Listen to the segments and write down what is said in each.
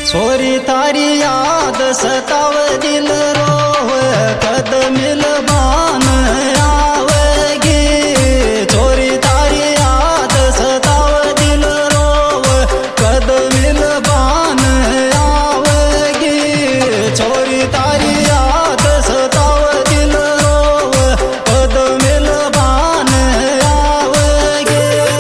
छोरी तारी याद सताव दिल रोव कद मिलबान आवेगी। छोरी तारी याद सताव दिल रोव कद मिलबान आवेगी। छोरी तारी याद सताव दिल रोव कद मिलबान आवेगी।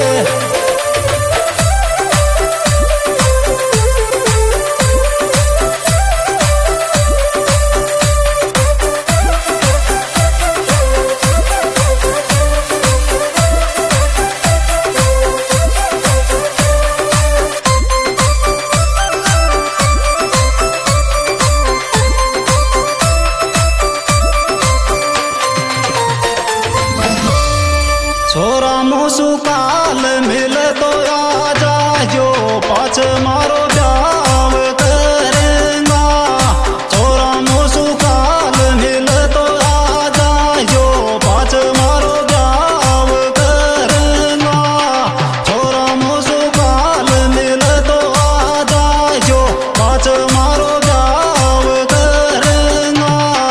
छोरा मोसू काल मिल तो आ जायो पाछ मारो ब्याव करेंगा। छोरा मोसू काल मिल तो आ जायो पाछ मारो ब्याव करेंगा। छोरा मोसू काल मिल तो आ जायो पाछ मारो ब्याव करेंगा।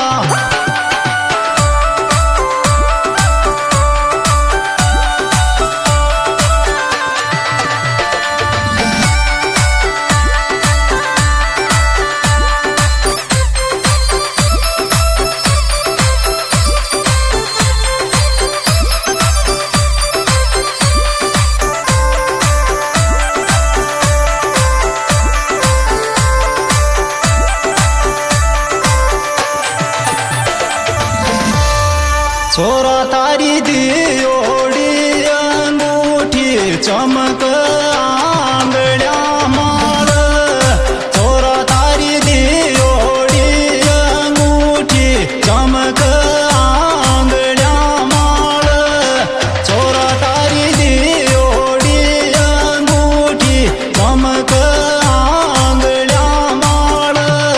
छोरा तारी दियोड़ी अंगूठी चमक आंगड़िया माल। छोरा तारी दियोड़ी अंगूठी चमक आंगड़िया माल। छोरा तारी दियोड़ी अंगूठी चमक आंगड़िया माल।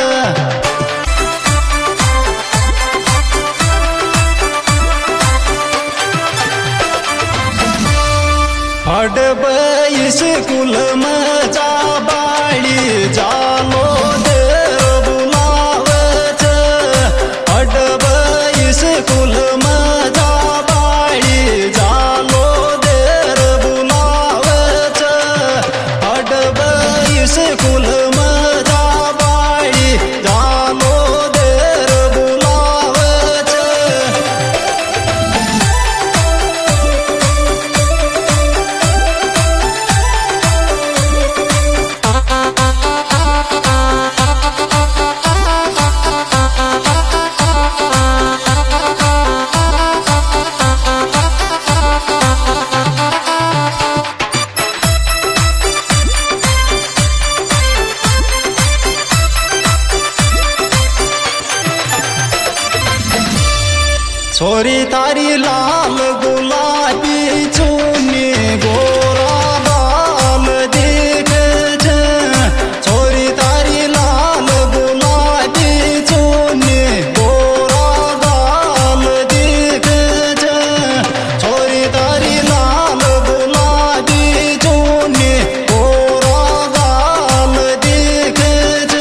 हडब स्कूल में जा बाड़ी जालो देर बुलावे छे। हडब स्कूल में जा बाड़ी जालो देर बुलावे छे। हडब स्कूल में जा बाड़ी जालो देर बुलावे छे। छोरी तारी लाल गुलाबी चुन्नी गोरा बाल दिखे छे। छोरी तारी लाल गुलाबी चुन्नी गोरा बाल दिखे छे। छोरी तारी लाल गुलाबी चुन्नी गोरा बाल दिखे छे।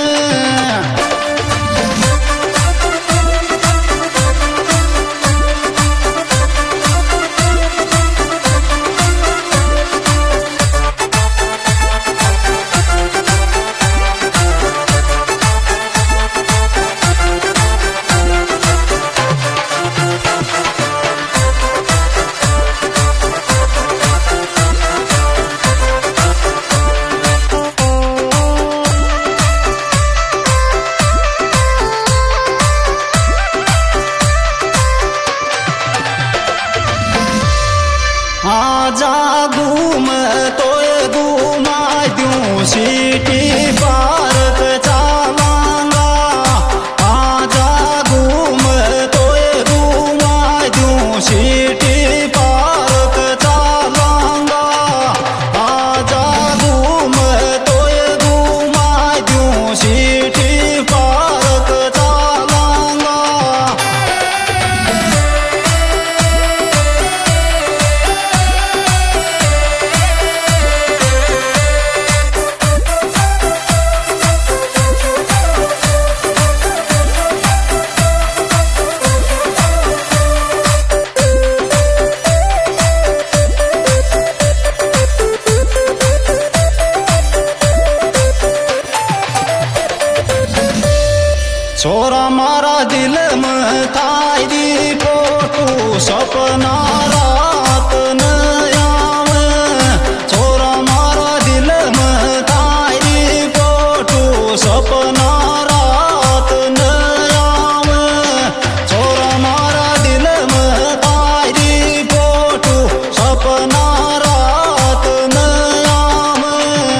आजा घूम तो घूमा दूं सीटी पार्क चलांगा। आजा घूम तो घूमा दूं सीटी पार्क चलांगा। आजा घूम तो घूमा दूं सीटी पार्क चलांगा। छोरा मारा दिल में थारी फोटो सपना रात न आवे छोरा मारा दिल में थारी फोटो सपना रात न आवे छोरा मारा दिल में थारी फोटो सपना रात न आवे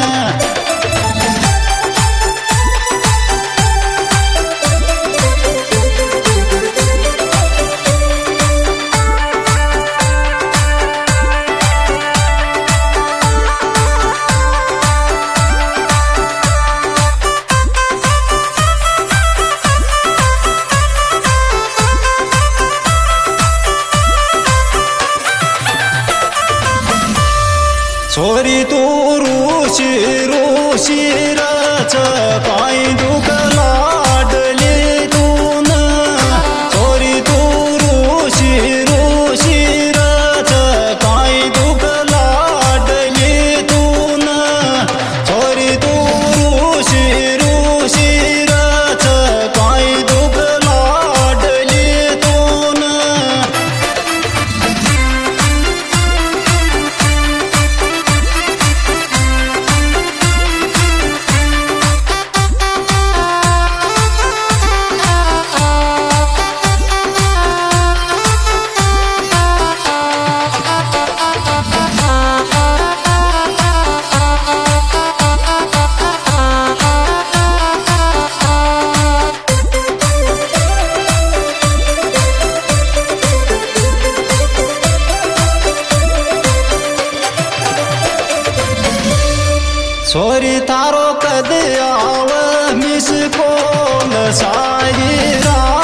छोरी तू रूशी रूशी रच काय दुख लाडली तू न छोरी तू रूशी रूशी रच काय दुख लाडली तू न छोरी तू रूशी रूशी रच काय दुख लाडली तू न छोरी तारो कद आव मिस कोल सारी रात